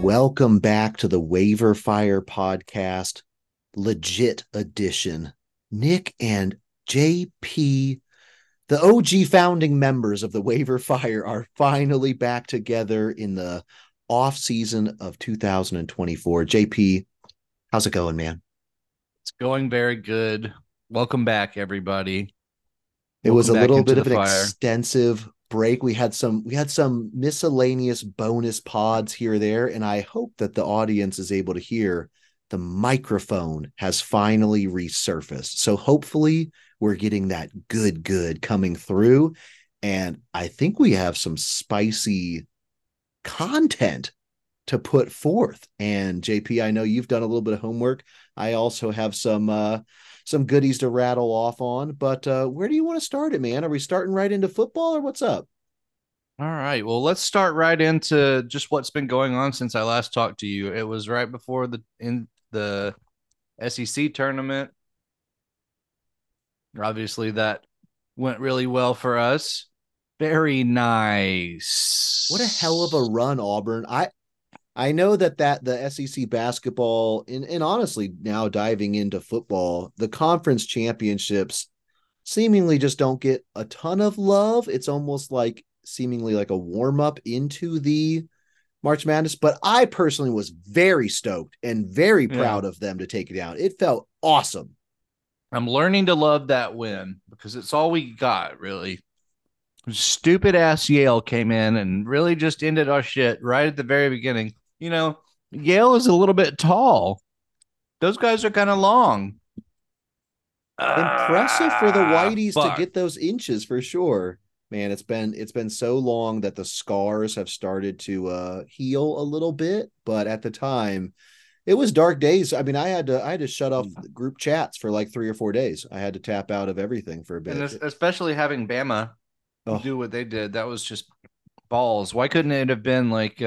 Welcome back to the Waiver Fire podcast, legit edition. Nick and JP, the OG founding members of the Waiver Fire, are finally back together in the off season of 2024. JP, how's it going, man? It's going very good. Welcome back, everybody. It was Welcome a back little into bit the of an fire. extensive break. We had some miscellaneous bonus pods here or there, and I hope that the audience is able to hear the microphone has finally resurfaced. So hopefully we're getting that good coming through. And I think we have some spicy content to put forth. And JP, I know you've done a little bit of homework. I also have some goodies to rattle off on. But where do you want to start it, man? Are we starting right into football or what's up? All right. Well, let's start right into just what's been going on since I last talked to you. It was right before the SEC tournament. Obviously, that went really well for us. Very What a hell of a nice. run, Auburn. I know that the SEC basketball and honestly now diving into football, the conference championships seemingly just don't get a ton of love. It's almost like seemingly like a warm up into the March Madness, but I personally was very stoked and very Yeah. proud of them to take it down. It felt awesome. I'm learning to love that win because it's all we got, really. Stupid ass Yale came in and really just ended our shit right at the very beginning. You know, Yale is a little bit tall. Those guys are kind of long. Impressive for the Whiteys to Fuck. get those inches for sure. Man, it's been so long that the scars have started to heal a little bit, but at the time it was dark days. I mean, I had to shut off group chats for like 3 or 4 days. I had to tap out of everything for a And bit. especially having Bama Oh, do what they did, that was just balls. Why couldn't it have been like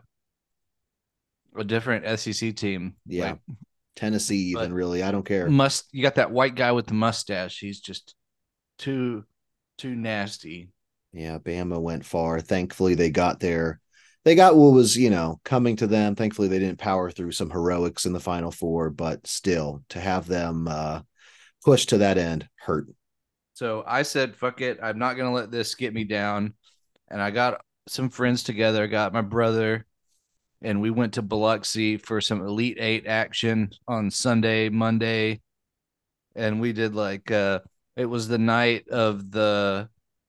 a different SEC team? yeah. Like, Tennessee even but really. I don't care. must you got that white guy with the mustache? He's just too too nasty. Yeah, Bama went far. Thankfully, they got what was, coming to them. Thankfully, they didn't power through some heroics in the Final Four, but still, to have them push to that end hurt. So I said, fuck it. I'm not going to let this get me down. And I got some friends together, got my brother, and we went to Biloxi for some Elite Eight action on Sunday, Monday. And we did it was the night of the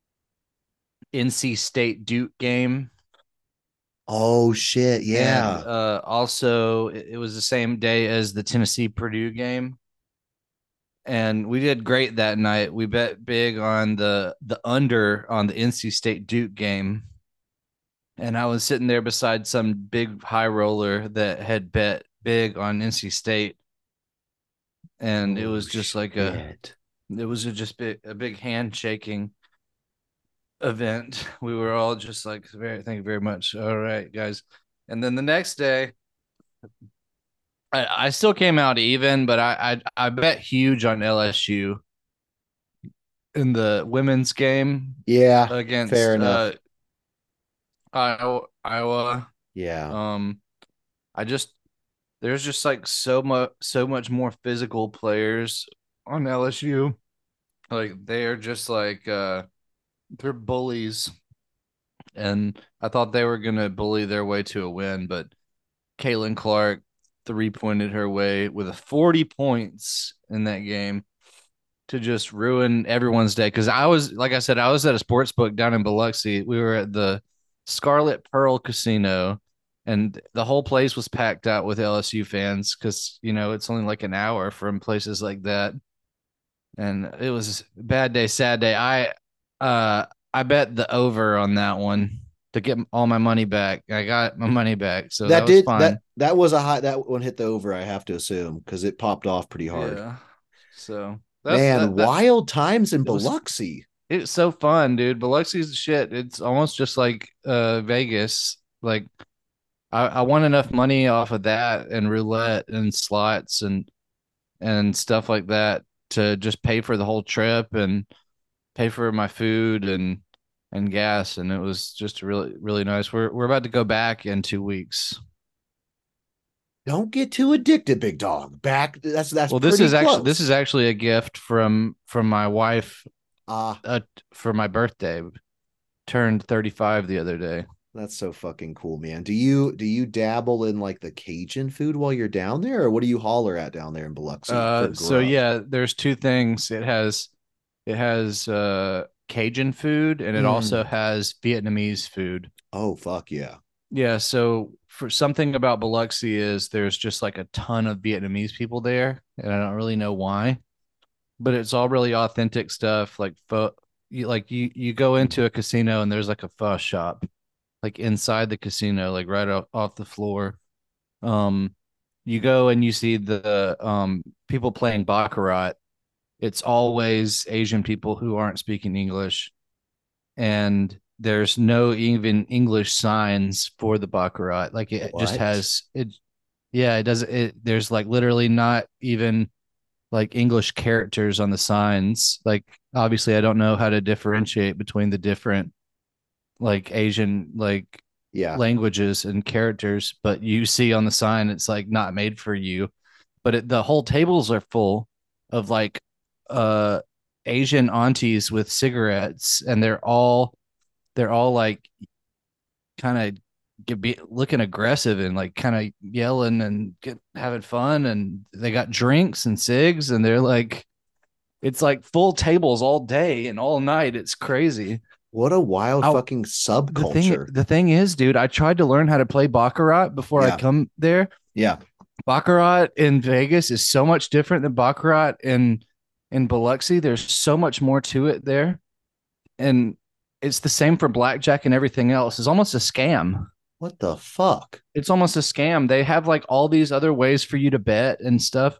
NC State Duke game. Oh shit, And yeah. also, it was the same day as the Tennessee Purdue game. And we did great that night. We bet big on the under on the NC State Duke game, and I was sitting there beside some big high roller that had bet big on NC State, and it Oh was just like a shit. it was a big handshaking event. We were all just like, very thank you very much. All right, guys. And then the next day, I still came out even, but I bet huge on LSU in the women's game Yeah, fair against enough. Iowa. Yeah. Um, I just there's just like so much more physical players on LSU. Like they're just they're bullies, and I thought they were gonna bully their way to a win, but Caitlin Clark three-pointed her way with a 40 points in that game to just ruin everyone's day. Because I was, like I said, I was at a sports book down in Biloxi. We were at the Scarlet Pearl Casino, and the whole place was packed out with LSU fans because it's only like an hour from places like that. And it was a bad day, sad day. Uh I bet the over on that one to get all my money back. I got my money back, so that That was did that fun. that was a high that one hit the over, I have to assume, because it popped off pretty hard. Yeah. So that's Man, that. wild times in It was Biloxi. It's so fun, dude. Biloxi's the shit. It's almost just like Vegas. Like I won enough money off of that and roulette and slots and stuff like that to just pay for the whole trip and pay for my food and gas, and it was just really really nice. We're about to go back in 2 weeks. Don't get too addicted, big dog. Back that's Well, pretty this close. is actually a gift from my wife Ah, for my birthday. Turned 35 the other day. that's so fucking cool, man. Do you dabble in like the Cajun food while you're down there, or what do you holler at down there in Biloxi for So grub? yeah, there's two things. It has Cajun food and it also Mm. has Vietnamese food. Oh fuck yeah. Yeah, so for something about Biloxi is there's just like a ton of Vietnamese people there, and I don't really know why, but it's all really authentic stuff. Like pho, you go into a casino and there's like a pho shop, like inside the casino, like right off the floor. Um, you go and you see the people playing baccarat. It's always Asian people who aren't speaking English, and there's no even English signs for the baccarat. Like it just What? has it. Yeah, it does. It there's like literally not even like English characters on the signs. Like obviously, I don't know how to differentiate between the different like Asian like Yeah. languages and characters, but you see on the sign it's like not made for you. But the whole tables are full of like uh Asian aunties with cigarettes, and they're all like kind of be looking aggressive and like kind of yelling and having fun, and they got drinks and cigs, and they're like it's like full tables all day and all night. It's crazy. What a wild I fucking subculture. the thing is, dude, I tried to learn how to play baccarat before I Yeah. come there. Yeah. Baccarat in Vegas is so much different than baccarat in Biloxi. There's so much more to it there, and it's the same for blackjack and everything else. It's almost a scam. What the fuck? It's almost a scam. They have like all these other ways for you to bet and stuff,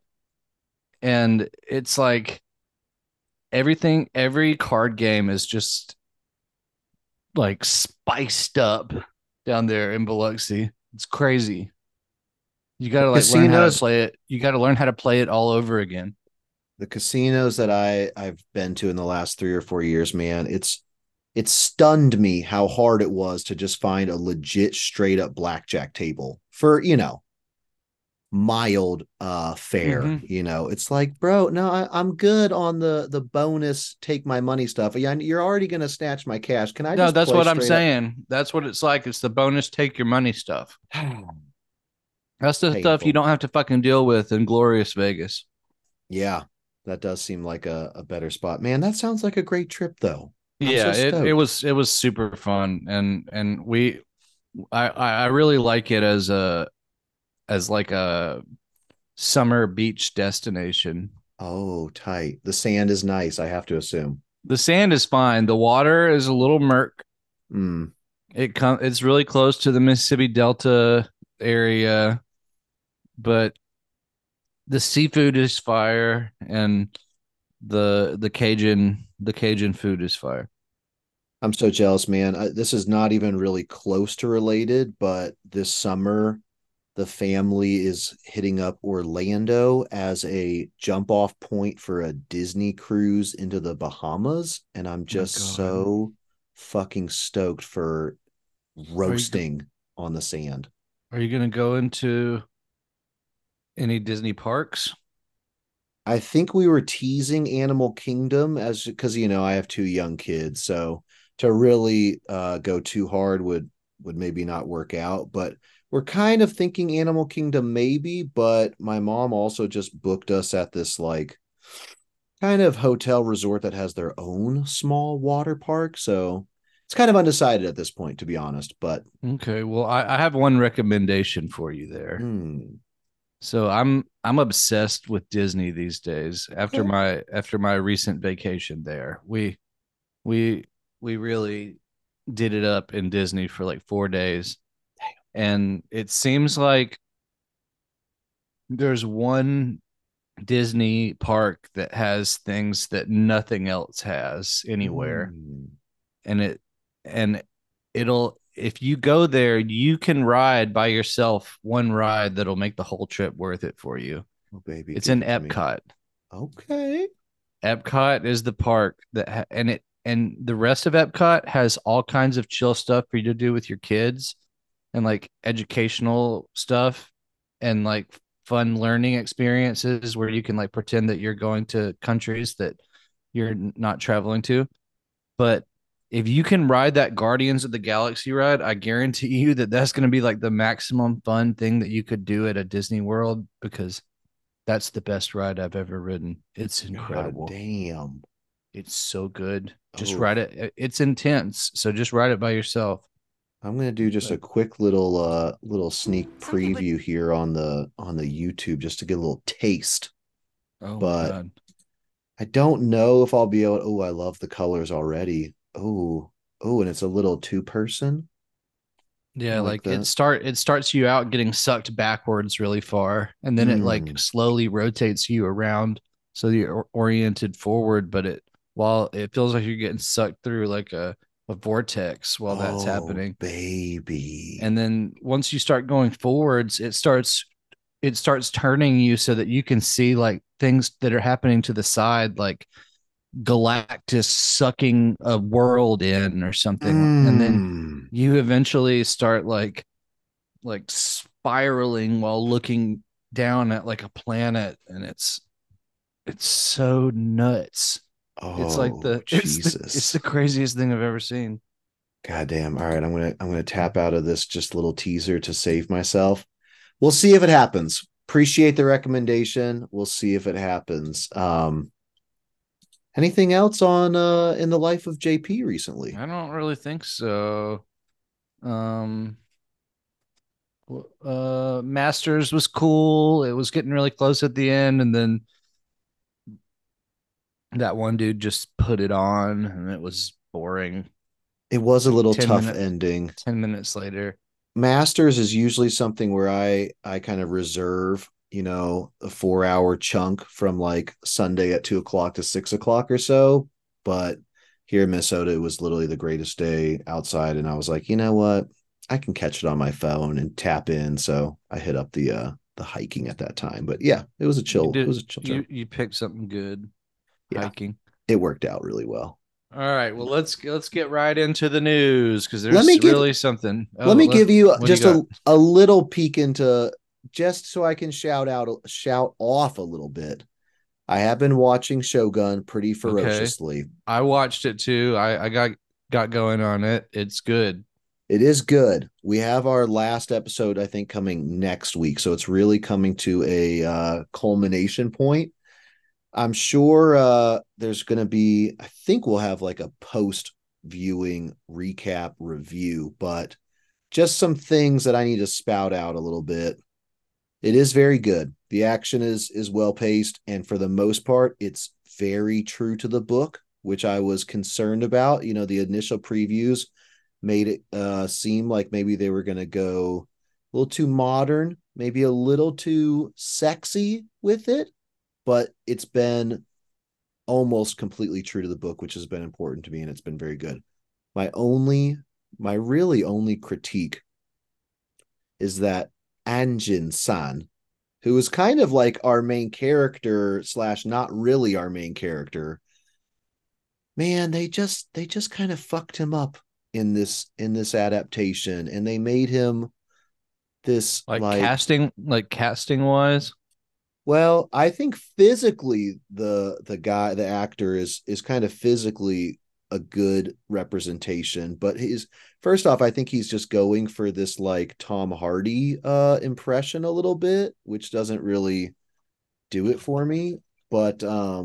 and it's like everything. Every card game is just like spiced up down there in Biloxi. It's crazy. You got The to like learn how to casinos, play it. You got to learn how to play it all over again. the casinos that I've been to in the last 3 or 4 years, man, it stunned me how hard it was to just find a legit straight up blackjack table for, mild fare. Mm-hmm. It's like, bro, no, I'm good on the bonus take my money stuff. Yeah, you're already gonna snatch my cash. Can I No, just that's play what I'm straight up? saying. That's what it's like. It's the bonus take your money stuff. That's the stuff you Painful. don't have to fucking deal with in glorious Vegas. Yeah, that does seem like a better spot. Man, that sounds like a great trip though. I'm so Yeah, stoked. it was super fun, and I really like it as like a summer beach destination. Oh, tight. The sand is nice, I have to assume. The sand is fine. The water is a little murk. Mm. It's really close to the Mississippi Delta area, but the seafood is fire, and the Cajun food is fire. I'm so jealous, man. This is not even really close to related, but this summer the family is hitting up Orlando as a jump off point for a Disney cruise into the Bahamas. And I'm Oh my just God. so fucking stoked for Are you roasting on the sand. are you gonna go into any Disney parks? I think we were teasing Animal Kingdom as because I have two young kids, so to really go too hard would maybe not work out. But we're kind of thinking Animal Kingdom maybe, but my mom also just booked us at this like kind of hotel resort that has their own small water park. So it's kind of undecided at this point, to be honest. But Okay, well, I have one recommendation for you there. hmm, So I'm obsessed with Disney these days. okay, After my recent vacation there, we we really did it up in Disney for like 4 days, and it seems like there's one Disney park that has things that nothing else has anywhere, hmm, and and it'll if you go there, you can ride by yourself one ride that'll make the whole trip worth it for you. oh baby, It's give in it to me. Epcot. Okay, Epcot is the park and the rest of Epcot has all kinds of chill stuff for you to do with your kids and like educational stuff. and like fun learning experiences where you can like pretend that you're going to countries that you're not traveling to. But if you can ride that Guardians of the Galaxy ride, I guarantee you that that's going to be like the maximum fun thing that you could do at a Disney World, because that's the best ride I've ever ridden. It's God incredible. damn. It's so good. Just ride Oh, it. It's intense. So just ride it by yourself. I'm gonna do just a But quick little sneak preview here on the YouTube just to get a little taste. oh my But God. I don't know if I'll be able. Oh, I love the colors already. Oh, oh, and it's a little two person. I Yeah, like like that. it starts you out getting sucked backwards really far, and then it like Mm. slowly rotates you around so you're oriented forward, but it while it feels like you're getting sucked through like a vortex while that's Oh, happening. baby. And then once you start going forwards, it starts turning you so that you can see like things that are happening to the side, like Galactus sucking a world in or something. And then Mm. you eventually start like spiraling while looking down at like a planet, and it's so nuts. It's like Oh, it's the Jesus. craziest thing I've ever seen. God damn. All right, I'm gonna tap out of this just little teaser to save myself. We'll see if it happens. Appreciate the recommendation. We'll see if it happens. Anything else on in the life of JP recently? I don't really think so. Um Masters was cool. It was getting really close at the end, and then that one dude just put it on and it was boring. It was a Like little tough ending. 10 minutes later. Masters is usually something where I kind of reserve, a 4 hour chunk from like Sunday at 2 o'clock to 6 o'clock or so. But here in Minnesota, it was literally the greatest day outside, and I was like, you know what? I can catch it on my phone and tap in. So I hit up the hiking at that time. But yeah, it was a You chill. It did was a chill trip. you picked something good, Yeah, hiking. it worked out really well. All right, well let's get right into the news because Let me there's give really something. let Oh, me give you what do you just got? a little peek into, just so I can shout off a little bit. I have been watching Shogun pretty Okay, ferociously. I watched it too. I got going on it. It's good. It is good. We have our last episode, I think, coming next week, so it's really coming to a culmination point. I'm sure there's going to be. I think we'll have like a post viewing recap review, but just some things that I need to spout out a little bit. It is very good. The action is well paced, and for the most part, it's very true to the book, which I was concerned about. The initial previews made it seem like maybe they were going to go a little too modern, maybe a little too sexy with it, but it's been almost completely true to the book, which has been important to me, and it's been very good. My only, my really only critique is that Anjin San, who is kind of like our main character slash not really our main character, man, they just kind of fucked him up in this adaptation, and they made him this like, Like casting wise, well, I think physically the actor is kind of physically a good representation, but he's first off, I think he's just going for this like Tom Hardy impression a little bit, which doesn't really do it for me. But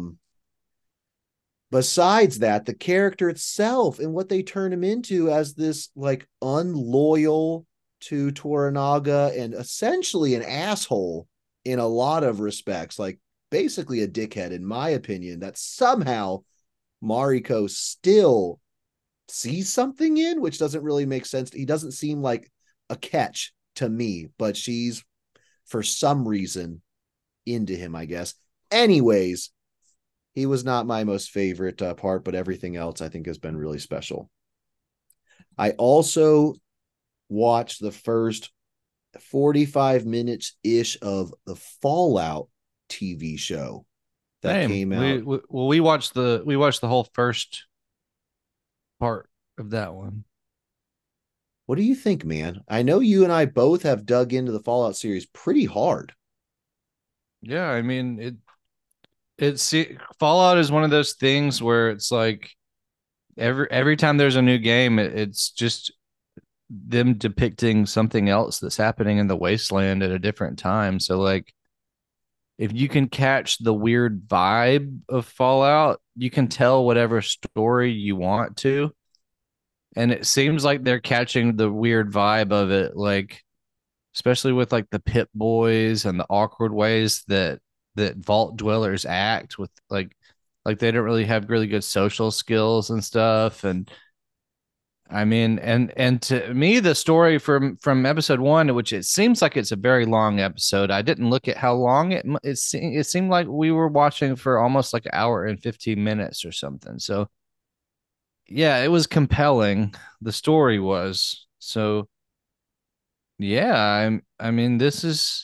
besides that, the character itself and what they turn him into as this like unloyal to Toranaga and essentially an asshole in a lot of respects, like basically a dickhead, in my opinion, that somehow Mariko still sees something in, which doesn't really make sense. He doesn't seem like a catch to me, but she's for some reason into him, I guess. Anyways, he was not my most favorite part, but everything else I think has been really special. I also watched the first 45 minutes ish of the Fallout TV show that same. came out. We watched the whole first part of that one. What do you think, man? I know you and I both have dug into the Fallout series pretty hard. Yeah, I mean it's Fallout is one of those things where it's like every time there's a new game, it's just them depicting something else that's happening in the wasteland at a different time. So like if you can catch the weird vibe of Fallout, you can tell whatever story you want to. And it seems like they're catching the weird vibe of it, like especially with like the Pit Boys and the awkward ways that vault dwellers act with like they don't really have really good social skills and stuff. And I mean, and to me, the story from episode one, which it seems like it's a very long episode. I didn't look at how long it seemed like we were watching for almost like an hour and 15 minutes or something. So yeah, it was compelling. The story was so. Yeah, I mean, this is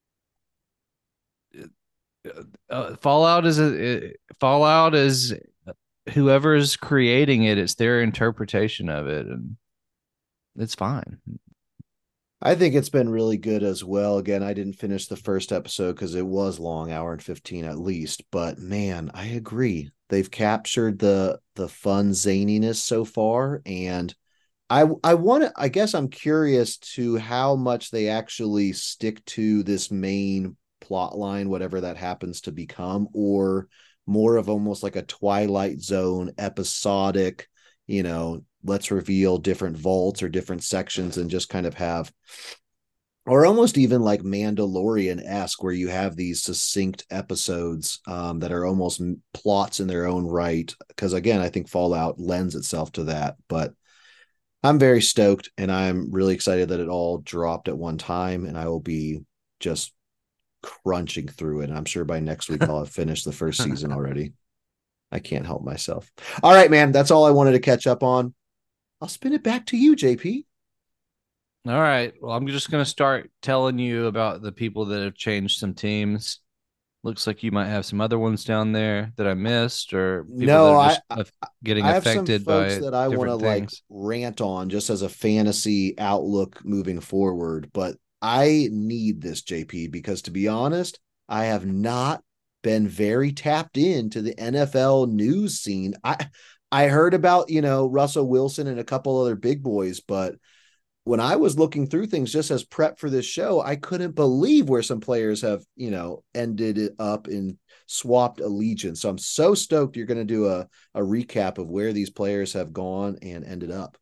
Fallout is whoever's creating it. It's their interpretation of it, and it's fine. I think it's been really good as well. Again, I didn't finish the first episode because it was long, hour and 15 at least. But man, I agree. They've captured the fun zaniness so far. And I want to, I guess I'm curious to how much they actually stick to this main plot line, whatever that happens to become, or more of almost like a Twilight Zone episodic, let's reveal different vaults or different sections and just kind of have, or almost even like Mandalorian-esque, where you have these succinct episodes that are almost plots in their own right. Because again, I think Fallout lends itself to that. But I'm very stoked and I'm really excited that it all dropped at one time, and I will be just crunching through it. And I'm sure by next week I'll have finished the first season already. I can't help myself. All right, man. That's all I wanted to catch up on. I'll spin it back to you, JP. All right. Well, I'm just going to start telling you about the people that have changed some teams. Looks like you might have some other ones down there that I missed, or people that No, are I just getting I have some affected folks by that I want to different like things. rant on just as a fantasy outlook moving forward, but I need this, JP, because to be honest, I have not been very tapped into the NFL news scene. I heard about, Russell Wilson and a couple other big boys, but when I was looking through things just as prep for this show, I couldn't believe where some players have, ended it up in swapped allegiance. So I'm so stoked you're going to do a recap of where these players have gone and ended up.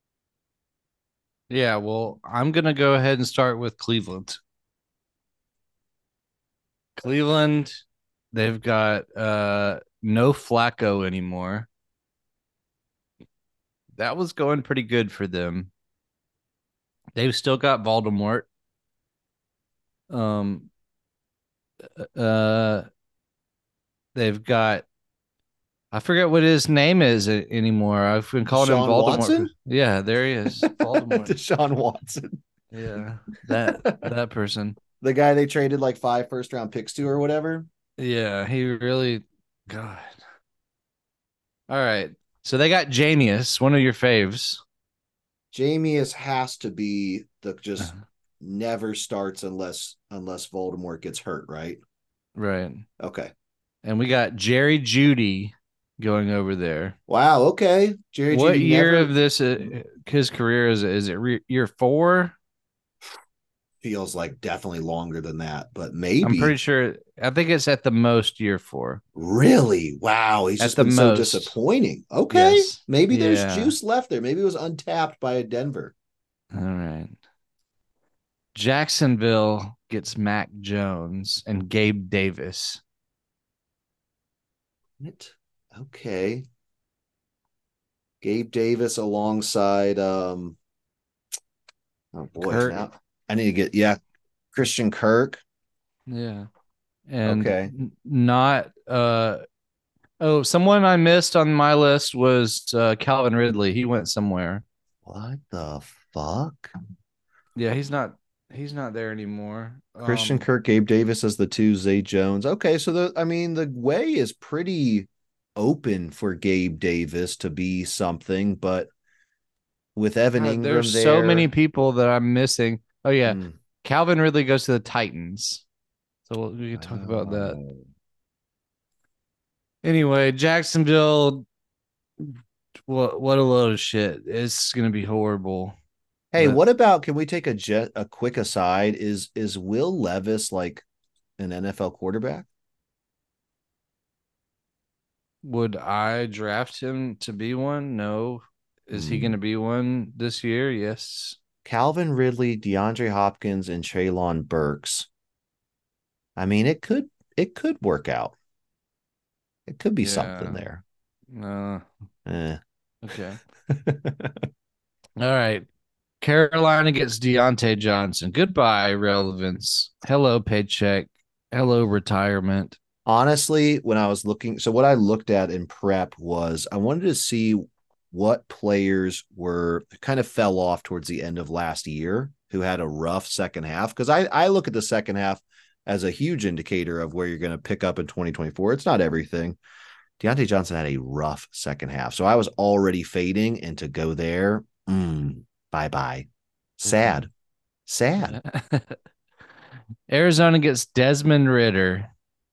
Yeah, well, I'm going to go ahead and start with Cleveland. Cleveland, they've got no Flacco anymore. That was going pretty good for them. They've still got Voldemort. Um uh they've got I forget what his name is anymore. I've been calling him Deshaun Voldemort. Watson? Yeah, there he is. Voldemort. Deshaun Watson. Yeah. That person. The guy they traded like 5 first round picks to or whatever. Yeah, he really God. All right. So they got Jamius, one of your faves. Jamius has to be the just never starts unless Voldemort gets hurt, right? Right. Okay. And we got Jerry Judy going over there. Wow. Okay. Jerry What Judy year never of this his career is it year 4? feels like definitely longer than that, but I'm pretty maybe. sure. I think it's at the most year 4. Really? Wow. He's At just the been so most. disappointing. Okay. Yes. Maybe there's Yeah. juice left there. Maybe it was untapped by Denver. All right. Jacksonville gets Mac Jones and Gabe Davis. It. Okay. Gabe Davis alongside oh boy, Kirk. now I need to get, yeah, Christian Kirk. Yeah. And Okay. not oh, someone I missed on my list was Calvin Ridley. He went somewhere. What the fuck? Yeah, he's not there anymore. Christian Kirk, Gabe Davis as the two, Zay Jones. Okay, so the way is pretty open for Gabe Davis to be something, but with Evan God, Ingram there's so many there. people that I'm missing. Oh yeah, Mm. Calvin Ridley goes to the Titans, so we can talk about that. Oh. Anyway, Jacksonville, what a load of shit. It's gonna be horrible. Hey, But what about, can we take a quick aside? Is Will Levis like an NFL quarterback? would I draft him to be one? No. Is he Hmm. gonna be one this year? Yes. Calvin Ridley, DeAndre Hopkins, and Traylon Burks. I mean, it could work out. It could be something Yeah. there. Uh, Eh. okay. All right. Carolina gets Deontay Johnson. Goodbye, relevance. Hello, paycheck. Hello, retirement. Honestly, when I was looking, so what I looked at in prep was I wanted to see what players were kind of fell off towards the end of last year who had a rough second half. Because I look at the second half as a huge indicator of where you're going to pick up in 2024. It's not everything. Deontay Johnson had a rough second half. So I was already fading, and to go there, bye bye. Ooh. Sad. Sad. Yeah. Arizona gets Desmond Ritter.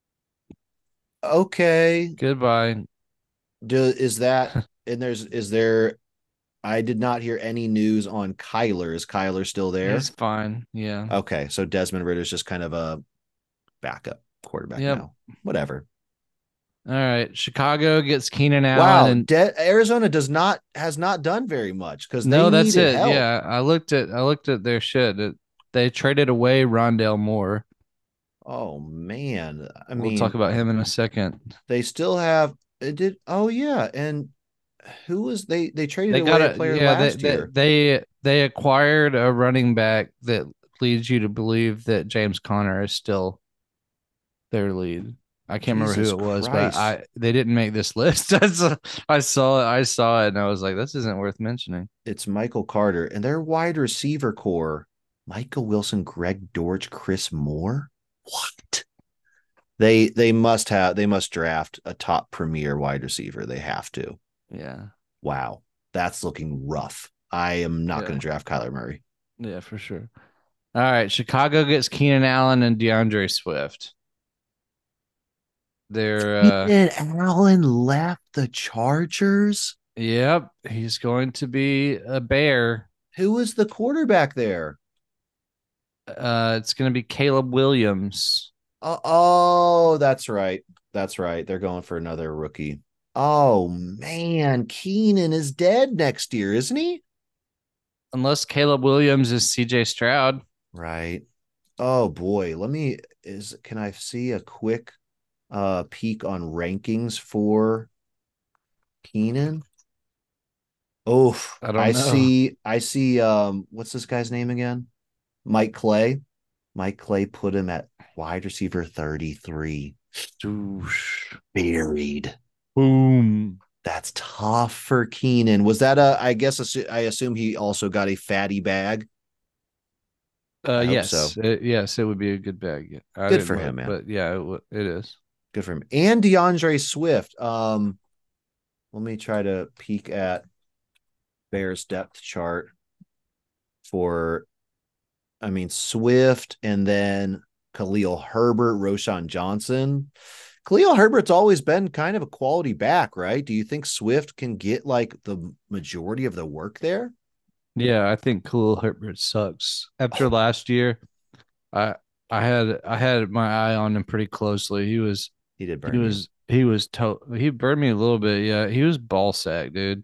Okay. Goodbye. Is that, and is there, I did not hear any news on Kyler. Is Kyler still there? He's fine. Yeah. Okay. So Desmond Ritter's just kind of a backup quarterback Yep. now. Whatever. All right. Chicago gets Keenan Allen Wow. and Arizona has not done very much because they no, that's needed it. help. Yeah. I looked at their shit. They traded away Rondell Moore. Oh man. I We'll talk mean, about him in a second. they still have it did oh yeah. And who was they traded They got away a a player yeah, last they year. they they acquired a running back that leads you to believe that James Conner is still their lead. I can't remember who Jesus it was, but Christ. they didn't make this list. I saw it and I was like, this isn't worth mentioning. It's Michael Carter and their wide receiver core. Michael Wilson, Greg Dortch, Chris Moore. What? They must draft a top premier wide receiver. They have to. Yeah. Wow. That's looking rough. I am not going Yeah. to draft Kyler Murray. Yeah, for sure. All right. Chicago gets Keenan Allen and DeAndre Swift. They're Keenan Allen left the Chargers. yep, he's going to be a bear. Who was the quarterback there? It's gonna be Caleb Williams. Oh, that's right. That's right. They're going for another rookie. Oh man, Keenan is dead next year, isn't he? Unless Caleb Williams is CJ Stroud. Right. Oh boy, let me is can I see a quick peek on rankings for Keenan? Oh, I don't I know. see what's this guy's name again? Mike Clay. Mike Clay put him at wide receiver 33. Doosh. Buried. Boom. That's tough for Keenan. Was that I guess I assume he also got a fatty bag. I hope so. Yes, it would be a good bag. Yeah, I Good didn't for look, him, man. but yeah, it is. Good for him. And DeAndre Swift. Let me try to peek at Bears depth chart for, I mean, Swift and then Khalil Herbert, Roshan Johnson. Khalil Herbert's always been kind of a quality back, right? Do you think Swift can get like the majority of the work there? Yeah, I think Khalil Herbert sucks. After last year, I I had my eye on him pretty closely. He did He burn you. was he was he burned me a little bit. Yeah, he was ball sack, dude.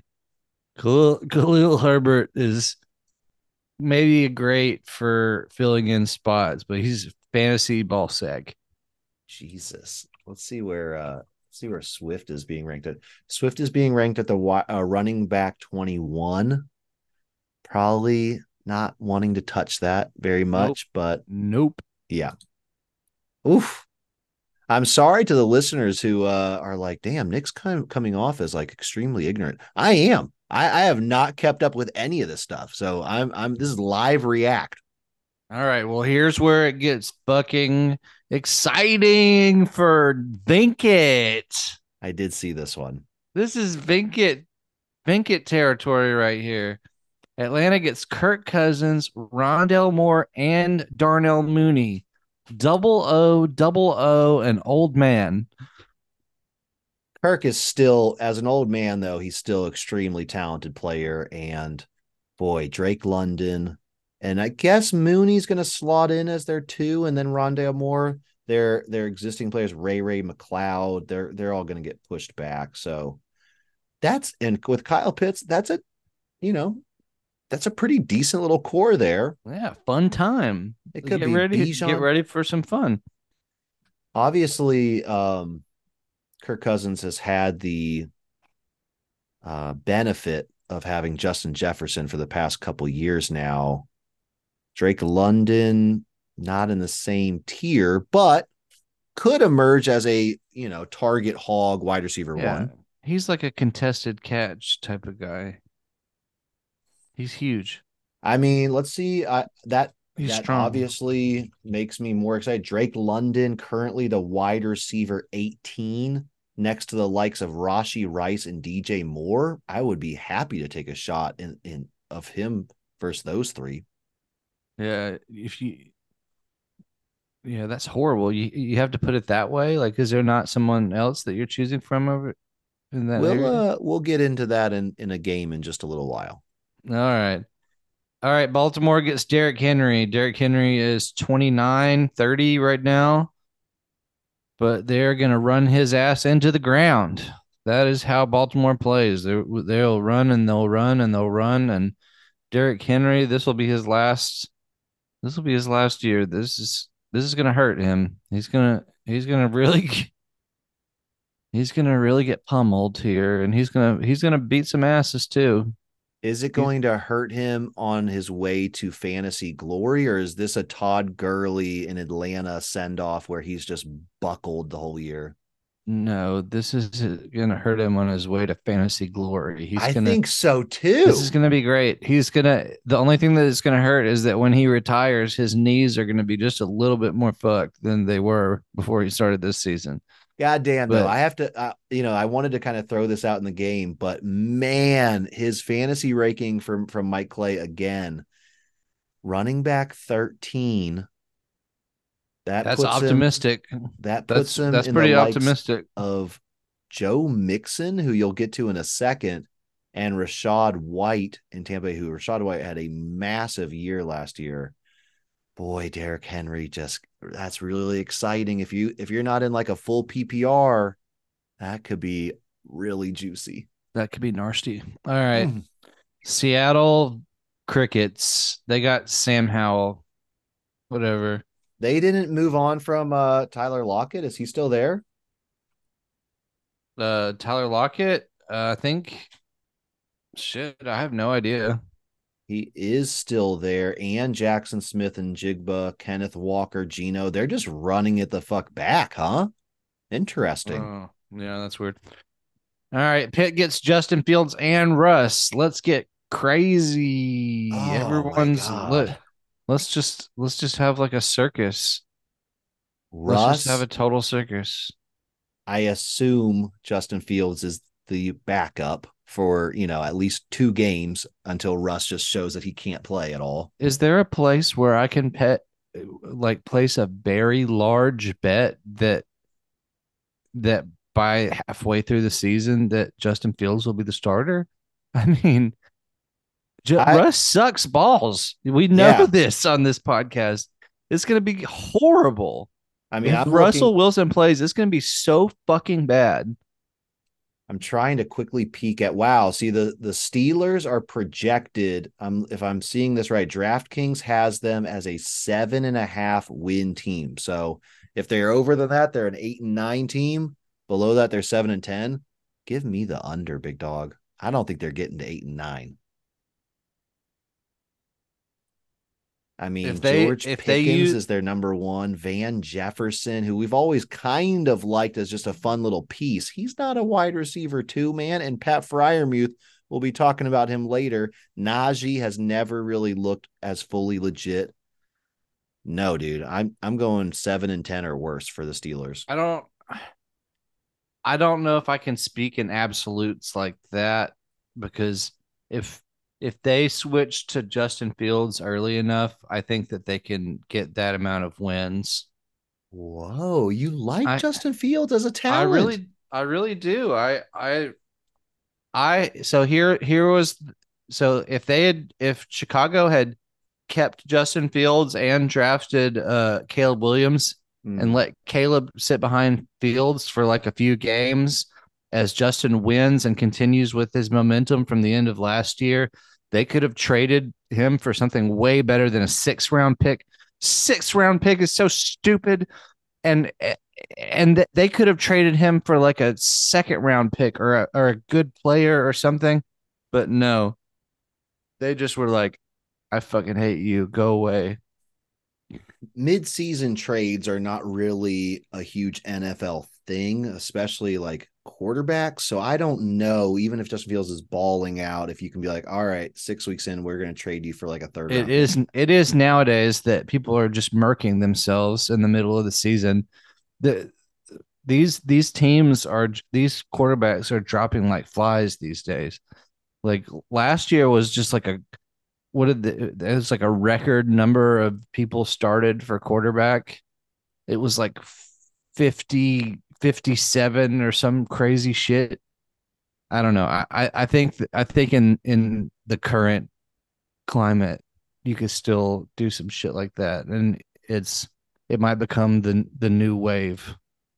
Khalil Herbert is maybe great for filling in spots, but he's fantasy ball sack. Jesus. Let's see where Swift is being ranked at. Swift is being ranked at the running back 21. Probably not wanting to touch that very Nope. much, but Nope. yeah. Oof. I'm sorry to the listeners who are like, damn, Nick's kind of coming off as like extremely ignorant. I am. I have not kept up with any of this stuff. So this is live react. All right. Well, here's where it gets fucking exciting for Vinkit. I did see this one. This is Vinkit territory right here. Atlanta gets Kirk Cousins, Rondell Moore, and Darnell Mooney. Double O, an old man. Kirk is still, as an old man, though, he's still extremely talented player. And boy, Drake London. And I guess Mooney's going to slot in as their two, and then Rondale Moore, their existing players, Ray McLeod, they're all going to get pushed back. So that's, and with Kyle Pitts, you know, that's a pretty decent little core there. Yeah, fun time. It could Get be ready. Get Bijan. ready for some fun. Obviously, Kirk Cousins has had the benefit of having Justin Jefferson for the past couple years now. Drake London, not in the same tier, but could emerge as a target hog wide receiver Yeah, one. he's like a contested catch type of guy. He's huge. I mean, let's see. That He's that strong. obviously makes me more excited. Drake London, currently the wide receiver 18, next to the likes of Rashi Rice and DJ Moore. I would be happy to take a shot in of him versus those three. Yeah, that's horrible. You have to put it that way. Like, is there not someone else that you're choosing from over in that area? We'll get into that in a game in just a little while. All right. All right, Baltimore gets Derrick Henry. Derrick Henry is 29, 30 right now, but they're going to run his ass into the ground. That is how Baltimore plays. They'll run and they'll run and they'll run. And Derrick Henry, this will be his last. This will be his last year. This is going to hurt him. He's gonna really he's gonna really get pummeled here, and he's gonna beat some asses too. Is it He's going to hurt him on his way to fantasy glory, or is this a Todd Gurley in Atlanta send off where he's just buckled the whole year? No, this is gonna hurt him on his way to fantasy glory. I think so This is too. gonna be great. The only thing that is gonna hurt is that when he retires, his knees are gonna be just a little bit more fucked than they were before he started this season. God damn, though. But I have to, I wanted to kind of throw this out in the game, but man, his fantasy ranking from Mike Clay again, running back 13. That that's puts him optimistic. that That's puts him that's in the pretty likes optimistic. of Joe Mixon, who you'll get to in a second, and Rashad White in Tampa Bay, who Rashad White had a massive year last year. Boy, Derrick Henry, just that's really exciting. If you're not in like a full PPR, that could be really juicy. That could be nasty. All right. Mm. Seattle Crickets. They got Sam Howell. Whatever. They didn't move on from Tyler Lockett. Is he still there? Tyler Lockett. I think. Shit, I have no idea. He is still there. And Jackson Smith and Jigba, Kenneth Walker, Gino, they're just running it the fuck back, huh? Interesting. Oh, yeah, that's weird. All right, Pitt gets Justin Fields and Russ. Let's get crazy. Oh my God. Let's just have like a circus. Let's just have Russ, a total circus. I assume Justin Fields is the backup for, at least 2 games until Russ just shows that he can't play at all. Is there a place where I can place a very large bet that by halfway through the season that Justin Fields will be the starter? I mean, I Russ sucks balls. We know Yeah. this on this podcast. It's going to be horrible. I mean, If Russell Wilson plays, it's going to be so fucking bad. I'm trying to quickly peek at wow. See, the Steelers are projected. If I'm seeing this right, DraftKings has them as a 7.5 win team. So if they're over than that, they're an 8-9 team. Below that, they're 7-10. Give me the under, big dog. I don't think they're getting to 8-9. I mean, George If they Pickens use is their number one. Van Jefferson, who we've always kind of liked as just a fun little piece. He's not a wide receiver too, man. And Pat Fryermuth, we'll be talking about him later. Najee has never really looked as fully legit. No, dude. I'm going 7-10 or worse for the Steelers. I don't know if I can speak in absolutes like that because if if they switch to Justin Fields early enough, I think that they can get that amount of wins. Whoa, you like I Justin Fields as a I talent? really do. So here was so if Chicago had kept Justin Fields and drafted Caleb Williams and Hmm. let Caleb sit behind Fields for like a few games as Justin wins and continues with his momentum from the end of last year, they could have traded him for something way better than a 6th round pick. 6th round pick is so stupid. And they could have traded him for like a 2nd round pick or a good player or something. But no, they just were like, I fucking hate you. Go away. Mid-season trades are not really a huge NFL thing, especially like quarterbacks. So I don't know, even if Justin Fields is balling out, if you can be like, all right, 6 weeks in, we're going to trade you for like a third It round pick. is it is nowadays that people are just murking themselves in the middle of the season. The these quarterbacks are dropping like flies these days. Like last year was just like a what did it was like a record number of people started for quarterback. It was like 50, 57 or some crazy shit. I don't know. I think in the current climate, you could still do some shit like that, and it might become the new wave.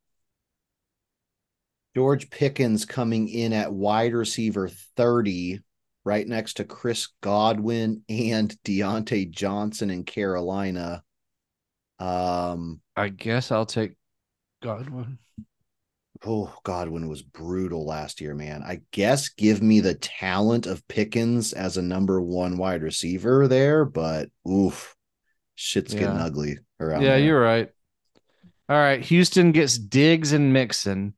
George Pickens coming in at wide receiver 30, right next to Chris Godwin and Deontay Johnson in Carolina. Um, I guess I'll take Godwin. oh, Godwin was brutal last year, man. I guess give me the talent of Pickens as a number one wide receiver there, but oof, shit's getting Yeah, ugly around yeah, there. you're right. All right, Houston gets Diggs and Mixon.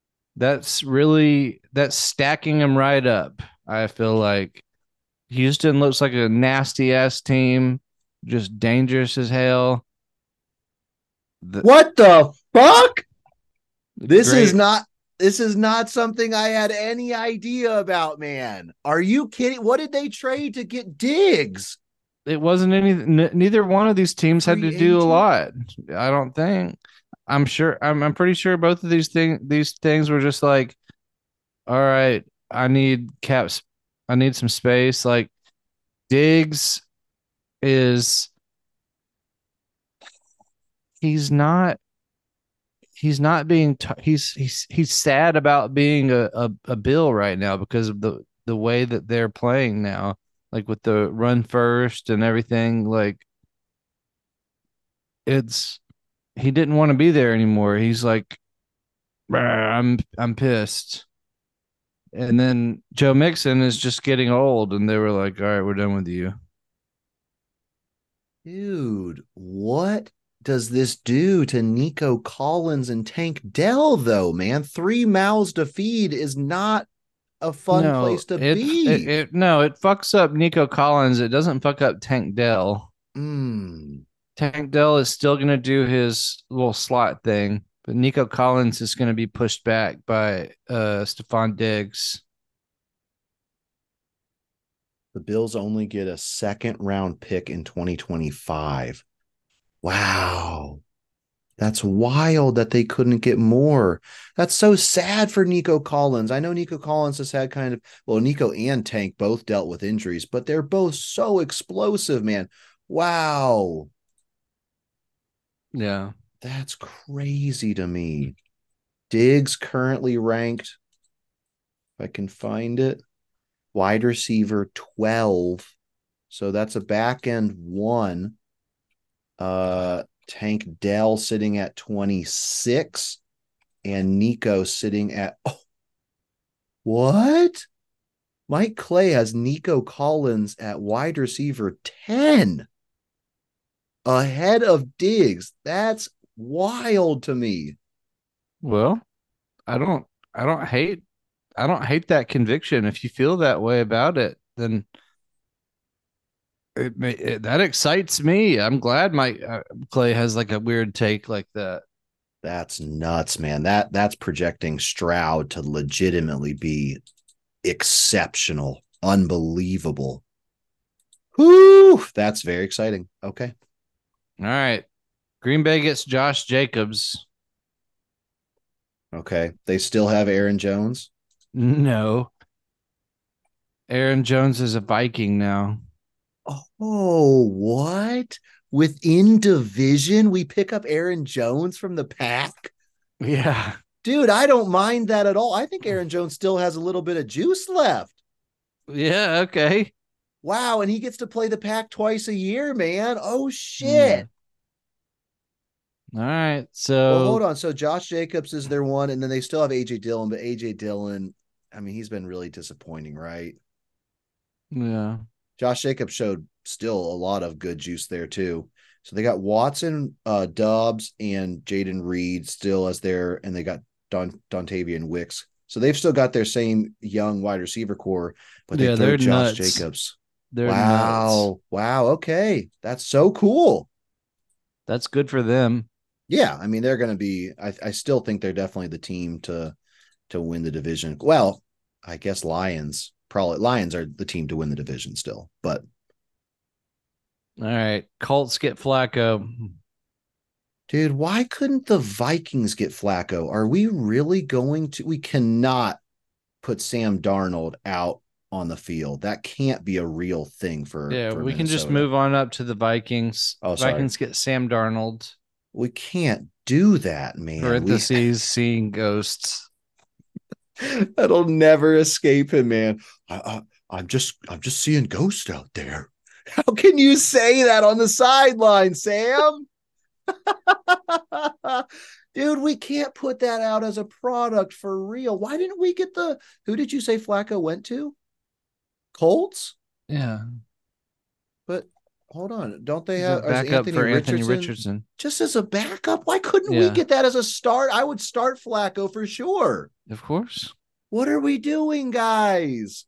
That's stacking them right up. I feel like Houston looks like a nasty ass team, just dangerous as hell. The What the fuck? This is great. not this is not something I had any idea about, man. Are you kidding? What did they trade to get Diggs? It wasn't any. Neither one of these teams had to Free do a agent? lot. I don't think. I'm sure. I'm pretty sure both of these things were just like, all right, I need caps. I need some space. Like Diggs is he's not being he's sad about being a Bill right now because of the way that they're playing now, like with the run first and everything. Like it's he didn't want to be there anymore. He's like, I'm pissed. And then Joe Mixon is just getting old, and they were like, all right, we're done with you. Dude, what does this do to Nico Collins and Tank Dell, though, man? Three mouths to feed is not a fun No, place to be. it fucks up Nico Collins. It doesn't fuck up Tank Dell. Mm. Tank Dell is still going to do his little slot thing, but Nico Collins is going to be pushed back by Stephon Diggs. The Bills only get a second round pick in 2025. Wow. That's wild that they couldn't get more. That's so sad for Nico Collins. I know Nico Collins has had kind of, well, Nico and Tank both dealt with injuries, but they're both so explosive, man. Wow. Yeah. That's crazy to me. Diggs currently ranked, if I can find it, wide receiver 12. So that's a back end one. Tank Dell sitting at 26 and Nico sitting at what? Mike Clay has Nico Collins at wide receiver 10 ahead of Diggs. That's wild to me. Well, I don't I don't hate I don't hate that conviction. If you feel that way about it, then that excites me. I'm glad Mike Clay has like a weird take like that. That's nuts, man. That's projecting Stroud to legitimately be exceptional, unbelievable. Whew, that's very exciting. Okay. All right. Green Bay gets Josh Jacobs. Okay. They still have Aaron Jones. No. Aaron Jones is a Viking now. Oh, what? Within division, we pick up Aaron Jones from the pack? Yeah. Dude, I don't mind that at all. I think Aaron Jones still has a little bit of juice left. Yeah. Okay. Wow, and he gets to play the pack twice a year, man. Oh Yeah. shit. All right. Well, hold So, on. So Josh Jacobs is their one, and then they still have AJ Dillon, but AJ Dillon, I mean, he's been really disappointing, right? yeah. Josh Jacobs showed still a lot of good juice there too. So they got Watson, Dobbs, and Jaden Reed still as their, and they got Dontavian Wicks. So they've still got their same young wide receiver core, but they Yeah. throw They're Josh nuts. Jacobs. They're nuts. Wow. Wow. Okay. That's so cool. That's good for them. Yeah. I mean, they're going to be, I still think they're definitely the team to win the division. Well, I guess Lions are the team to win the division still, but All right. Colts get Flacco. dude, why couldn't the Vikings get Flacco? Are we really going to? We cannot put Sam Darnold out on the field. That can't be a real thing Yeah. for We can just Minnesota. move on up to the Vikings. Oh, sorry. Vikings get Sam Darnold. We can't do that, man. We Parentheses, seeing ghosts. that'll never escape him, man. I'm just seeing ghosts out there. How can you say that on the sideline, Sam? Dude, we can't put that out as a product for real. Why didn't we get the who did you say Flacco went to? Colts? Yeah. But hold on. Don't they He's a have is backup Anthony for Anthony Richardson Richardson. just as a backup? Why couldn't we Yeah. get that as a start? I would start Flacco for sure. Of course. What are we doing, guys?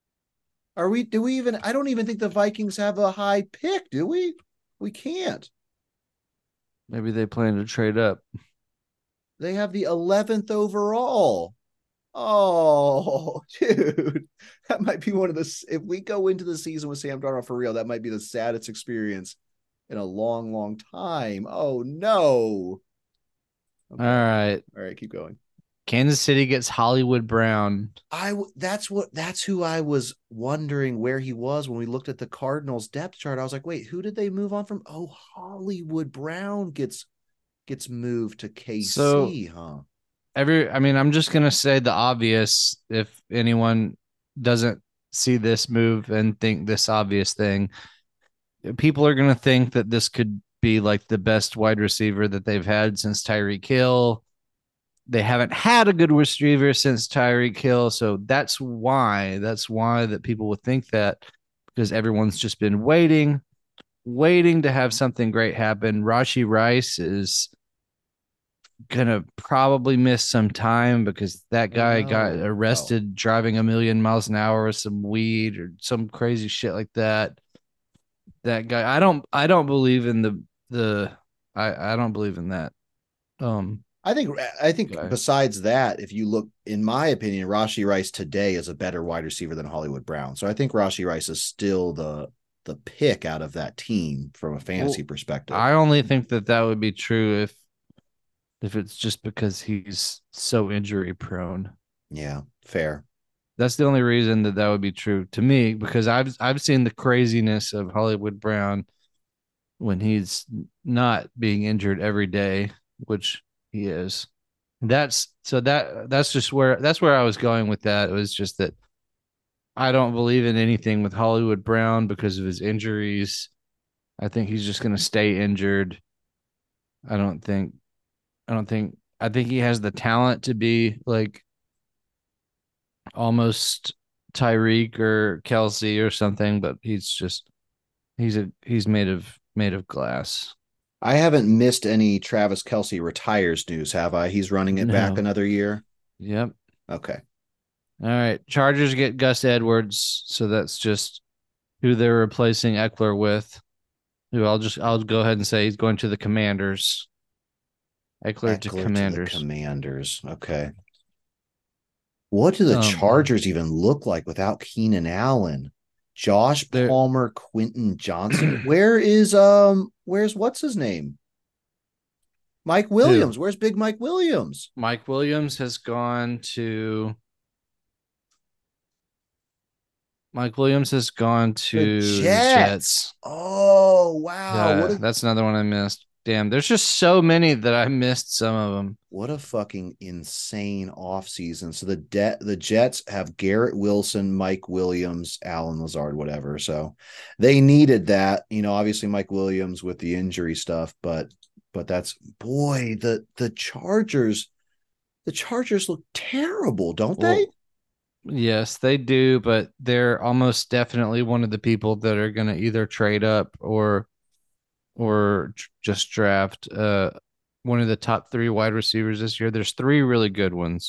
Do we even I don't even think the Vikings have a high pick, do we? We can't. Maybe they plan to trade up. They have the 11th overall. Oh, dude, that might be one of the. If we go into the season with Sam Darnold for real, that might be the saddest experience in a long, long time. Oh no. All Okay, right. all right, keep going. Kansas City gets Hollywood Brown. That's who I was wondering where he was when we looked at the Cardinals depth chart. I was like, wait, who did they move on from? Oh, Hollywood Brown gets moved to So KC, huh? I'm just gonna say the obvious if anyone doesn't see this move and think this obvious thing. People are gonna think that this could be like the best wide receiver that they've had since Tyreek Hill. They haven't had a good receiver since Tyreek Hill, so that's why that people would think that because everyone's just been waiting to have something great happen. Rashi Rice is gonna probably miss some time because that Oh guy got no. Oh, arrested driving a million miles an hour with some weed or some crazy shit like that. That guy, I don't believe in I don't believe in that. Um, I think guy. besides that, if you look, in my opinion, Rashi Rice today is a better wide receiver than Hollywood Brown. So I think Rashi Rice is still the pick out of that team from a fantasy Well, perspective. I only think that that would be true if it's just because he's so injury prone. Yeah, fair. That's the only reason that that would be true to me because I've seen the craziness of Hollywood Brown when he's not being injured every day, which he is. That's just where I was going with that. It was just that I don't believe in anything with Hollywood Brown because of his injuries. I think he's just going to stay injured. I don't think I think he has the talent to be like almost Tyreek or Kelsey or something, but he's made of glass. I haven't missed any Travis Kelsey retires news, have I? He's running it back No. another year. Yep. Okay. All right. Chargers get Gus Edwards, so that's just who they're replacing Eckler with. Who I'll go ahead and say he's going to the Commanders. Eckler to Eckler to the Commanders. Commanders. Okay. What do the Um, Chargers even look like without Keenan Allen? Josh There, Palmer, Quentin Johnston. Where's what's his name? Mike who? Williams. Where's Big Mike Williams? Mike Williams has gone to. Mike Williams has gone The to the Jets. Jets. Oh, wow. Yeah, that's another one I missed. Damn, there's just so many that I missed some of them. What a fucking insane offseason. So the Jets have Garrett Wilson, Mike Williams, Alan Lazard, whatever. So they needed that. Obviously Mike Williams with the injury stuff, but that's boy, the Chargers look terrible, don't they? Well, yes, they do, but they're almost definitely one of the people that are going to either trade up or just draft one of the top three wide receivers this year. There's three really good ones.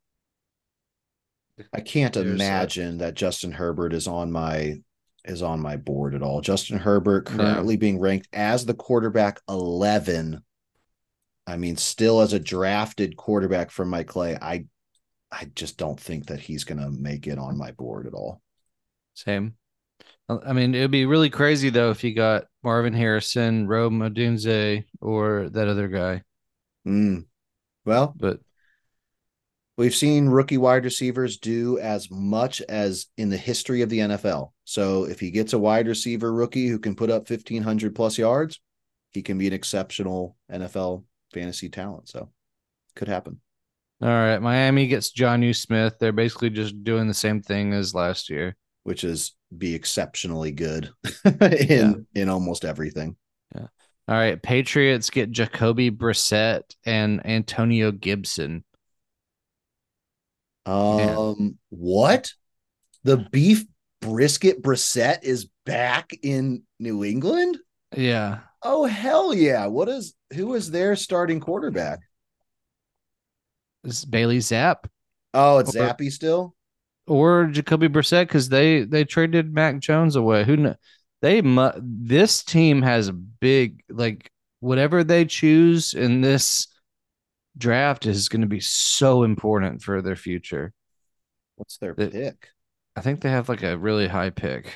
I can't There's imagine that Justin Herbert is on my board at all. Justin Herbert no, currently being ranked as the quarterback 11. I mean, still as a drafted quarterback from Mike Clay, I just don't think that he's going to make it on my board at all. same. I mean, it'd be really crazy though if you got Marvin Harrison, Rome Odunze, or that other guy. Well, But we've seen rookie wide receivers do as much as in the history of the NFL. So if he gets a wide receiver rookie who can put up 1,500 plus yards, he can be an exceptional NFL fantasy talent. So could happen. all right, Miami gets Jonnu Smith. They're basically just doing the same thing as last year. Which is be exceptionally good Yeah, in almost everything. yeah. All right, Patriots get Jacoby Brissett and Antonio Gibson. Man, What? The beef brisket Brissett is back in New England? yeah. Oh hell yeah. Who is their starting quarterback? This is Bailey Zapp Oh, it's or Zappy still? Jacoby Brissett because they traded Mac Jones away. Who kn- they mu- This team has a big like whatever they choose in this draft is going to be so important for their future. What's their That pick? I think they have like a really high pick.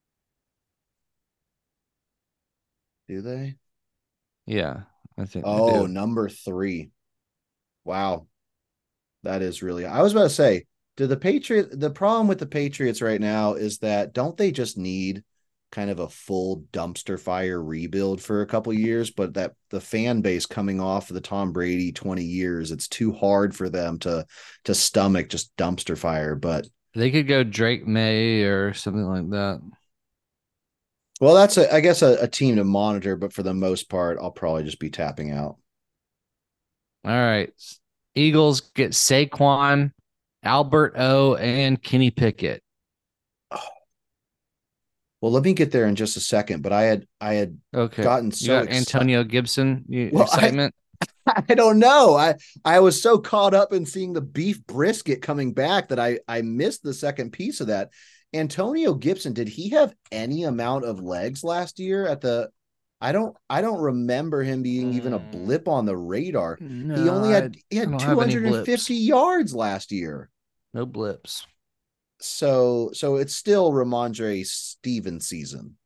Do they? Yeah, I think they Oh, do. number 3. Wow. That is really. I was about to say, the problem with the Patriots right now is that don't they just need kind of a full dumpster fire rebuild for a couple years, but that the fan base coming off of the Tom Brady 20 years, it's too hard for them to stomach just dumpster fire. But They could go Drake May or something like that. well, that's I guess a team to monitor, but for the most part, I'll probably just be tapping out. All right. Eagles get Saquon, Albert O, and Kenny Pickett. Well, let me get there in just a second, but I had Okay. gotten You so got excited. Antonio Gibson. Well, I Excitement? I don't know. I was so caught up in seeing the beef brisket coming back that I missed the second piece of that. Antonio Gibson, did he have any amount of legs last year at the I don't remember him being even a blip on the radar. He No, only I had don't have any 250 blips. yards last year. No blips. So it's still Ramondre Steven season.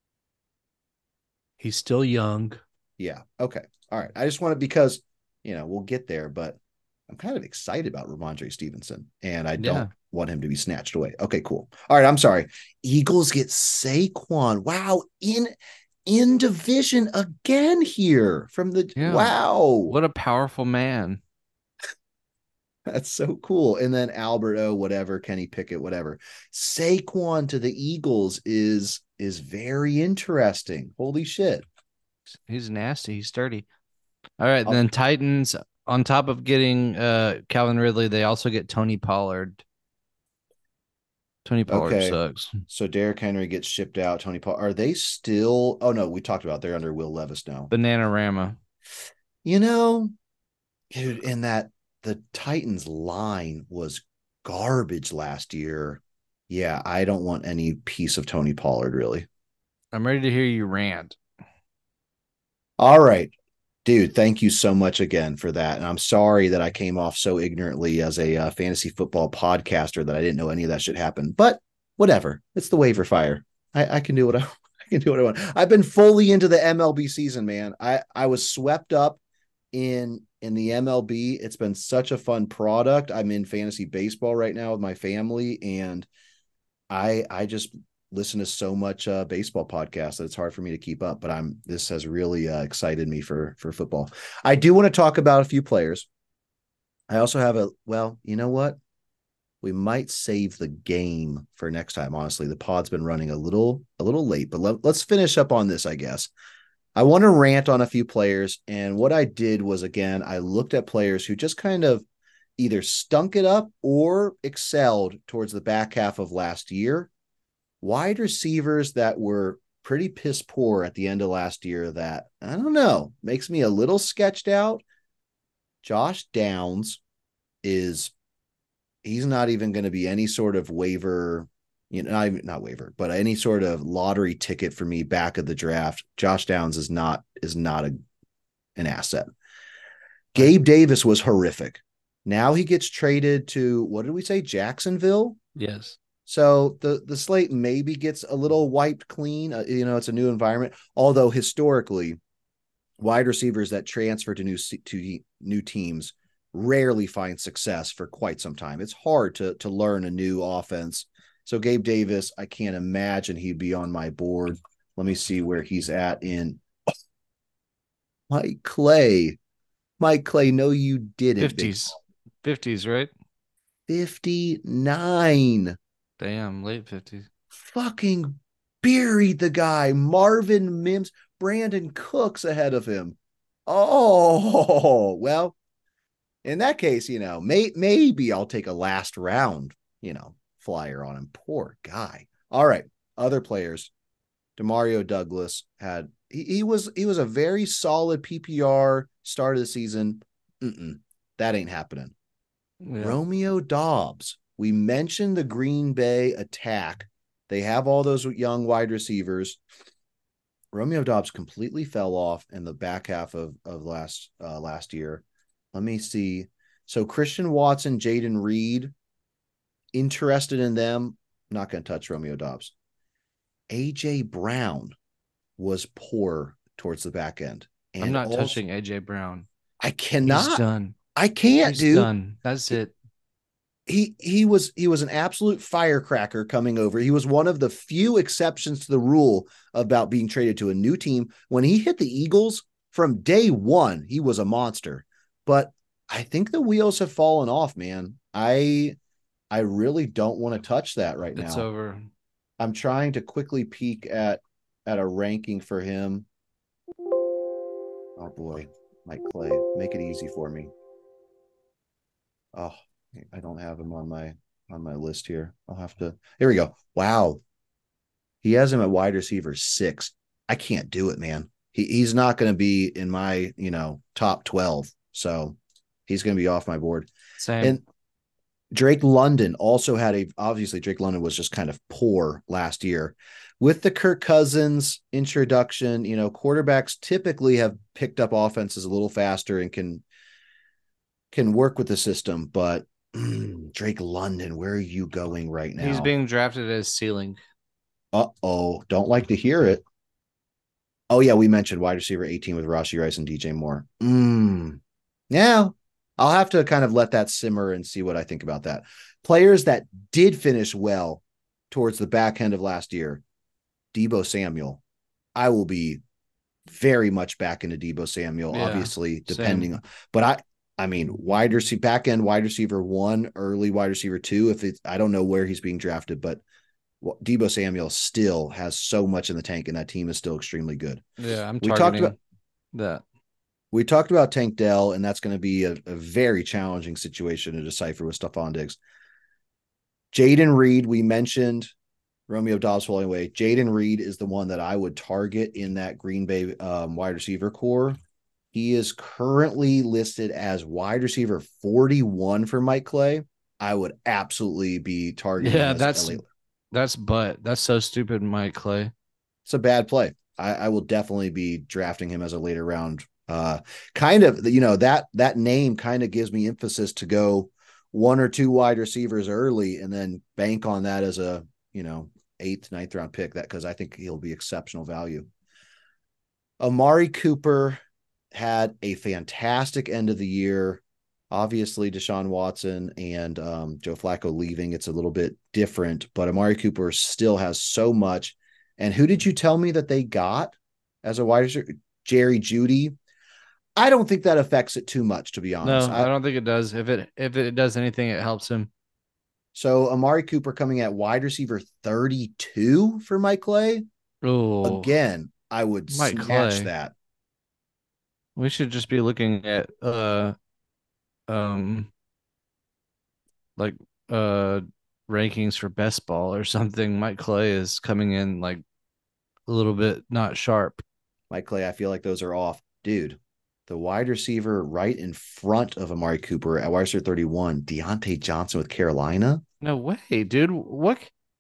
He's still young. Yeah. Okay. All right. I just want to because we'll get there, but I'm kind of excited about Ramondre Stevenson, and I don't Yeah. want him to be snatched away. Okay, cool. All right. I'm sorry. Eagles get Saquon. Wow. In division again here from the Yeah. wow. What a powerful man. That's so cool. And then Albert O, whatever, Kenny Pickett, whatever. Saquon to the Eagles is very interesting. Holy shit. He's nasty. He's sturdy. All right. Oh, Then Titans, on top of getting Calvin Ridley, they also get Tony Pollard. Tony Pollard okay. sucks. So Derrick Henry gets shipped out. Tony Paul, are they still? Oh no, we talked about they're under Will Levis now. Bananarama. You know, dude, in that the Titans line was garbage last year. Yeah, I don't want any piece of Tony Pollard really. I'm ready to hear you rant. All right, dude, thank you so much again for that. And I'm sorry that I came off so ignorantly as a fantasy football podcaster that I didn't know any of that should happen. But whatever. It's the waiver fire. I can do what I I can do what I want. I've been fully into the MLB season, man. I was swept up in the MLB. It's been such a fun product. I'm in fantasy baseball right now with my family, and I just listen to so much baseball podcasts that it's hard for me to keep up. But this has really excited me for football. I do want to talk about a few players. I also have you know what? We might save the game for next time. Honestly, the pod's been running a little late, but let's finish up on this, I guess. I want to rant on a few players. And what I did was, again, I looked at players who just kind of either stunk it up or excelled towards the back half of last year. Wide receivers that were pretty piss poor at the end of last year that, I don't know, makes me a little sketched out. Josh Downs he's not even going to be any sort of waiver, not waiver, but any sort of lottery ticket for me back of the draft. Josh Downs is not an asset. Gabe Davis was horrific. Now he gets traded to, what did we say? Jacksonville? Yes. So the slate maybe gets a little wiped clean. It's a new environment. Although historically, wide receivers that transfer to new teams rarely find success for quite some time. It's hard to learn a new offense. So Gabe Davis, I can't imagine he'd be on my board. Let me see where he's at in Mike Clay. Mike Clay, no, you didn't. 50s, right? 59. Damn, late 50s. Fucking buried the guy. Marvin Mims, Brandon Cooks ahead of him. Oh, well, in that case, maybe I'll take a last round, flyer on him. Poor guy. All right. Other players. Demario Douglas he was a very solid PPR start of the season. That ain't happening. Yeah. Romeo Doubs. We mentioned the Green Bay attack. They have all those young wide receivers. Romeo Doubs completely fell off in the back half of last year. Let me see. So Christian Watson, Jaden Reed, interested in them. Not going to touch Romeo Doubs. AJ Brown was poor towards the back end. And I'm not touching AJ Brown. I cannot. He's done. I can't, He's done. That's it. He was an absolute firecracker coming over. He was one of the few exceptions to the rule about being traded to a new team. When he hit the Eagles from day one, he was a monster. But I think the wheels have fallen off, man. I really don't want to touch that right now. It's over. I'm trying to quickly peek at a ranking for him. Oh boy, Mike Clay, make it easy for me. Oh, I don't have him on my list here. I'll have to. Here we go. Wow, he has him at wide receiver 6. I can't do it, man. He's not going to be in my top 12. So he's going to be off my board. Same. And Drake London also obviously Drake London was just kind of poor last year. With the Kirk Cousins introduction, quarterbacks typically have picked up offenses a little faster and can work with the system. But Drake London, where are you going right now? He's being drafted as ceiling. Uh-oh, don't like to hear it. Oh, yeah, we mentioned wide receiver 18 with Rashee Rice and DJ Moore. Yeah, I'll have to kind of let that simmer and see what I think about that. Players that did finish well towards the back end of last year, Deebo Samuel. I will be very much back into Deebo Samuel, obviously, depending on. But I mean, back end wide receiver 1, early wide receiver 2. I don't know where he's being drafted, but Deebo Samuel still has so much in the tank, and that team is still extremely good. Yeah, I'm targeting that. We talked about Tank Dell, and that's going to be a very challenging situation to decipher with Stephon Diggs. Jaden Reed, we mentioned Romeo Doubs falling away. Jaden Reed is the one that I would target in that Green Bay wide receiver core. He is currently listed as wide receiver 41 for Mike Clay. I would absolutely be targeting. Yeah, that's so stupid, Mike Clay. It's a bad play. I will definitely be drafting him as a later round. Kind of, that name kind of gives me emphasis to go 1 or 2 wide receivers early and then bank on that as a eighth, ninth round pick, that because I think he'll be exceptional value. Amari Cooper had a fantastic end of the year. Obviously, Deshaun Watson and Joe Flacco leaving, it's a little bit different, but Amari Cooper still has so much. And who did you tell me that they got as a wide receiver? Jerry Jeudy. I don't think that affects it too much, to be honest. No, I don't think it does. If it does anything, it helps him. So Amari Cooper coming at wide receiver 32 for Mike Clay. Oh, Again, I would Mike snatch Clay. that. We should just be looking at um like uh rankings for best ball or something. Mike Clay is coming in like a little bit not sharp. Mike Clay, I feel like those are off. Dude, the wide receiver right in front of Amari Cooper at wide receiver 31, Deontay Johnson with Carolina. No way, dude. What?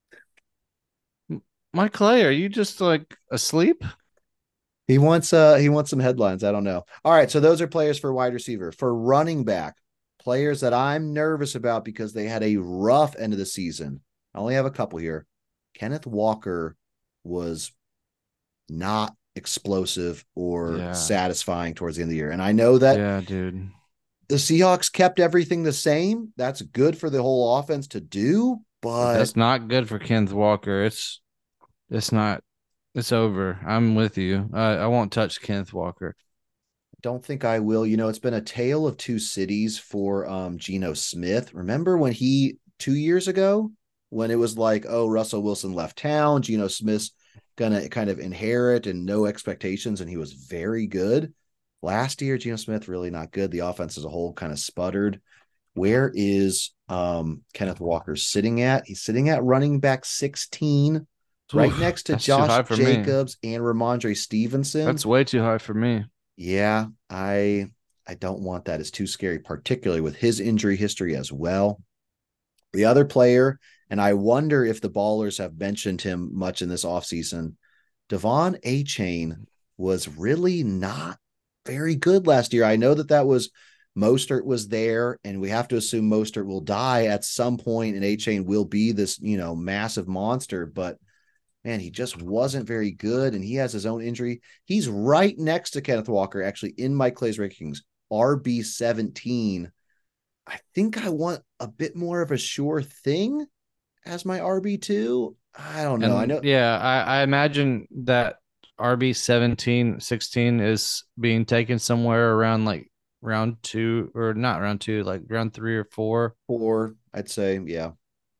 Mike Clay, are you just like asleep? He wants some headlines. I don't know. All right, so those are players for wide receiver. For running back, players that I'm nervous about because they had a rough end of the season. I only have a couple here. Kenneth Walker was not explosive or Yeah. satisfying towards the end of the year. And I know that Yeah, dude. the Seahawks kept everything the same. That's good for the whole offense to do, But but that's not good for Kenneth Walker. It's not. It's over. I'm with you. I won't touch Kenneth Walker. don't think I will. It's been a tale of two cities for Geno Smith. Remember when he 2 years ago, when it was like, oh, Russell Wilson left town, Geno Smith's gonna kind of inherit and no expectations, and he was very good. Last year, Geno Smith really not good. The offense as a whole kind of sputtered. Where is Kenneth Walker sitting at? He's sitting at running back 16, right Oof, next to that's too Josh high for me. Jacobs and Ramondre Stevenson. That's way too high for me. Yeah, I don't want that. It's too scary, particularly with his injury history as well. The other player, and I wonder if the Ballers have mentioned him much in this offseason, Devon Achane was really not very good last year. I know that was Mostert was there, and we have to assume Mostert will die at some point, and Achane will be this, massive monster. But man, he just wasn't very good, and he has his own injury. He's right next to Kenneth Walker, actually, in Mike Clay's rankings, RB 17. I think I want a bit more of a sure thing as my RB2. I don't know. I And know yeah, I imagine that RB 17, 16 is being taken somewhere around like round two, or not round two, like round three or four. four, I'd say, yeah,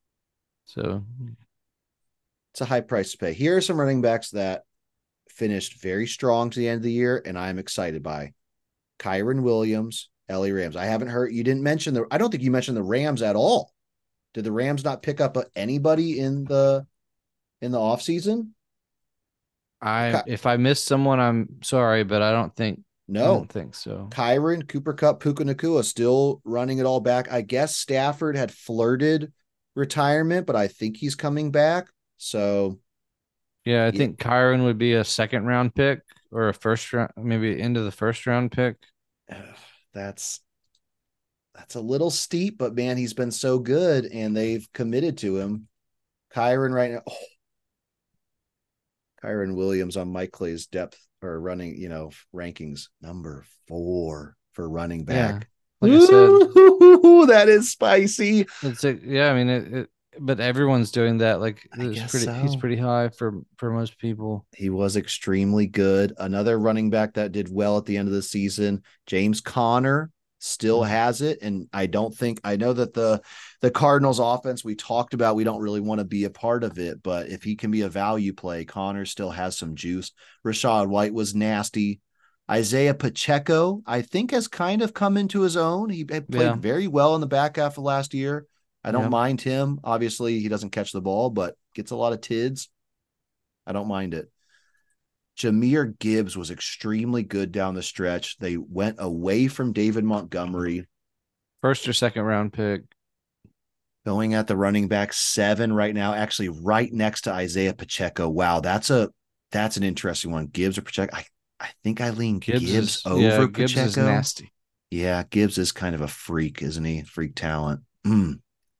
So it's a high price to pay. Here are some running backs that finished very strong to the end of the year, and I'm excited by Kyron Williams, LA Rams. I haven't heard you didn't mention I don't think you mentioned the Rams at all. Did the Rams not pick up anybody in the offseason? if I missed someone, I'm sorry, but I No. don't think so. Kyron, Cooper Cup, Puka Nakua still running it all back. I guess Stafford had flirted retirement, but I think he's coming back. So Yeah, I yeah, think Kyron would be a second round pick or a first round, maybe into the first round pick. that's that's a little steep, but man, he's been so good and they've committed to him. Kyron right now. Oh, Kyron Williams on Mike Clay's depth or running, rankings, number 4 for running Yeah. back. Like I said, Ooh, that is spicy. yeah, I mean but everyone's doing that. Like I guess he's so. pretty high for most people. He was extremely good. Another running back that did well at the end of the season, James Conner, still Mm. has it. And I know that the Cardinals offense we talked about, we don't really want to be a part of it, but if he can be a value play, Conner still has some juice. Rashad White was nasty. Isaiah Pacheco, I think, has kind of come into his own. He had played Yeah. very well in the back half of last year. I don't Yeah. mind him. Obviously, he doesn't catch the ball, but gets a lot of tids. I don't mind it. Jahmyr Gibbs was extremely good down the stretch. They went away from David Montgomery, First or second round pick. going at the running back 7 right now, actually right next to Isaiah Pacheco. Wow, that's an interesting one. Gibbs or Pacheco? I think I lean Gibbs over Gibbs is Pacheco. nasty. Yeah, Gibbs is kind of a freak, isn't he? Freak talent. Mm.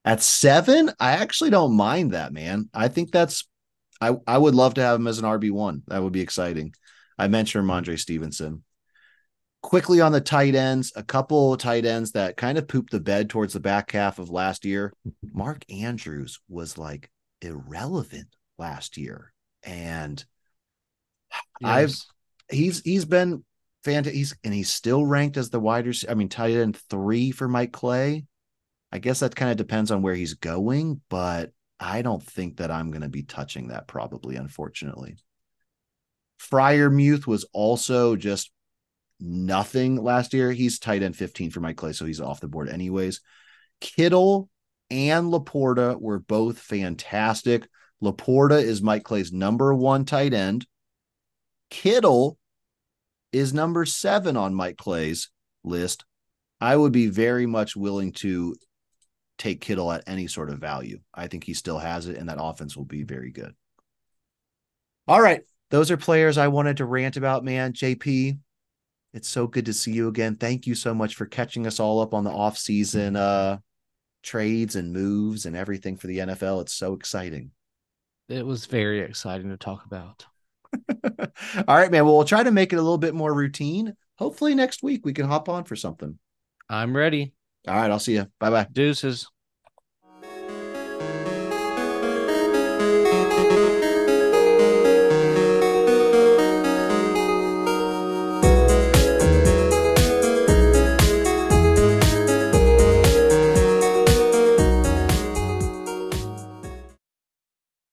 At 7, I actually don't mind that, man. I think I would love to have him as an RB1. That would be exciting. I mentioned Ramondre Stevenson. Quickly on the tight ends, a couple tight ends that kind of pooped the bed towards the back half of last year. Mark Andrews was like irrelevant last year. And I've Yes. he's been fantastic. He's still ranked as the tight end 3 for Mike Clay. I guess that kind of depends on where he's going, but I don't think that I'm going to be touching that probably, unfortunately. Fryermuth was also just nothing last year. He's tight end 15 for Mike Clay, so he's off the board anyways. Kittle and Laporta were both fantastic. Laporta is Mike Clay's number 1 tight end. Kittle is number 7 on Mike Clay's list. I would be very much willing to take Kittle at any sort of value. I think he still has it, and that offense will be very good. All right. Those are players I wanted to rant about, man. JP, it's so good to see you again. Thank you so much for catching us all up on the off-season trades and moves and everything for the NFL. It's so exciting. It was very exciting to talk about. All right, man. Well, we'll try to make it a little bit more routine. Hopefully next week we can hop on for something. I'm ready. All right, I'll see you. Bye bye. Deuces.